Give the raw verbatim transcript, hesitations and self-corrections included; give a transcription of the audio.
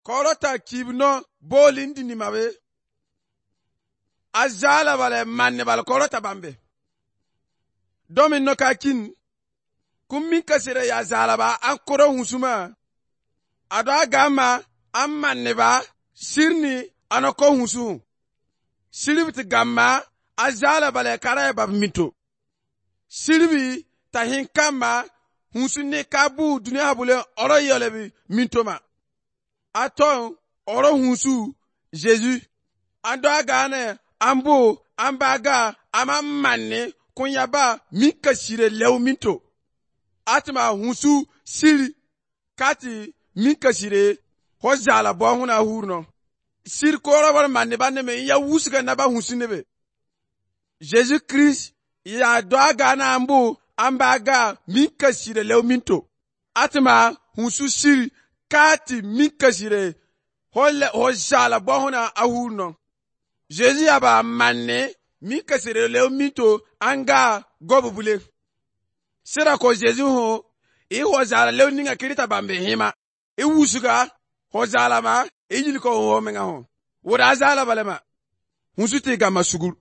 korota kibno bolindi ni mabe azala bale manne bal korota bambe domin no kakin kummin kasire ya zala ba an koro husuma ado agama an manne ba sirni anako husu silibti gamma azala bale kara ba mito silbi tahin kama husu ne kabu dunia bule oro yolebi mintoma aton oro husu Jésus ando agane ambo ambaga ama manne kunyaba mika shire lew minto atma husu siri kati mika shire hojala bo huna hurno sir koro bar manne banne me ya wusga na ba husu nebe Jésus Christ ya do agana ambo ambaga mika shire lew minto atma husu siri kati mika shire holle hojala bo huna ahurno Jésus aba manne mika shire lew minto anga gobu bule sira ko Jésus ho i hojala lew ninga kirita bambe hima i wusuga hojala ma i jili ko ho menga ho wora zala balema husu te gama sugur